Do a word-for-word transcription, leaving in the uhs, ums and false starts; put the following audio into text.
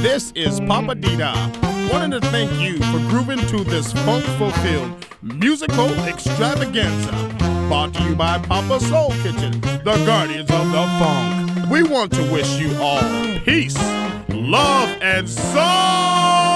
This is Papa Dida, wanting to thank you for grooving to this funk-fulfilled musical extravaganza. Brought to you by Papa Soul Kitchen, the guardians of the funk. We want to wish you all peace, love, and soul!